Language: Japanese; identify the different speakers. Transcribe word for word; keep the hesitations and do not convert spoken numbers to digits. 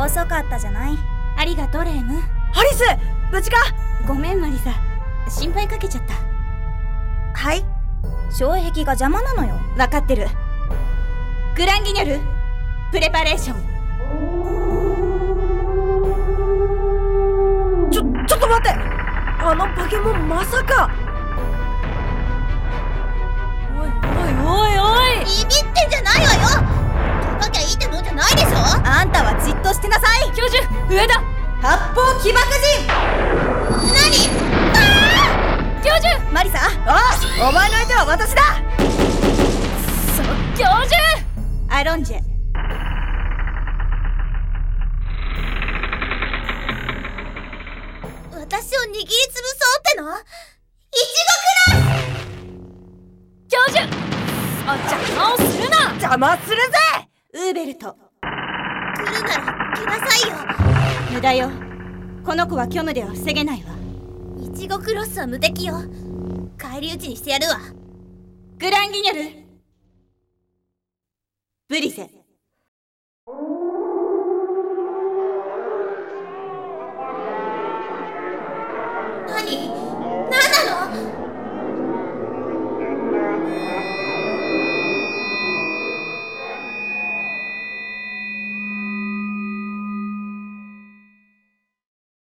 Speaker 1: 遅かったじゃない。
Speaker 2: ありがとレーム。
Speaker 1: ハリス、無事か？
Speaker 2: ごめんマリサ、心配かけちゃった。
Speaker 1: はい、障壁が邪魔なのよ。
Speaker 2: 分かってる。グランギニョル、プレパレーション。
Speaker 1: ちょ、ちょっと待って、あの化け物まさか。
Speaker 2: おいおいおいおい、
Speaker 3: ビビってんじゃないわよ。高きゃいいってもんじゃないでしょ。
Speaker 1: あんたはじっとしてなさい。
Speaker 2: 教授、上だ。
Speaker 1: 発砲起爆陣。
Speaker 3: 何？
Speaker 2: 教授、
Speaker 1: マリサ、おお前の相手は私だ。
Speaker 2: そ教授、
Speaker 1: アロンジェ。
Speaker 3: 私を握りつぶそうっての？イチゴクラス。
Speaker 2: 教授、あ、邪魔をするな。
Speaker 1: 邪魔するぜ。
Speaker 2: ウーベルト、
Speaker 3: 来るなら来なさいよ。
Speaker 2: 無駄よ。この子は虚無では防げないわ。
Speaker 3: イチゴクロスは無敵よ。返り討ちにしてやるわ。
Speaker 2: グランギニョル、ブリゼ。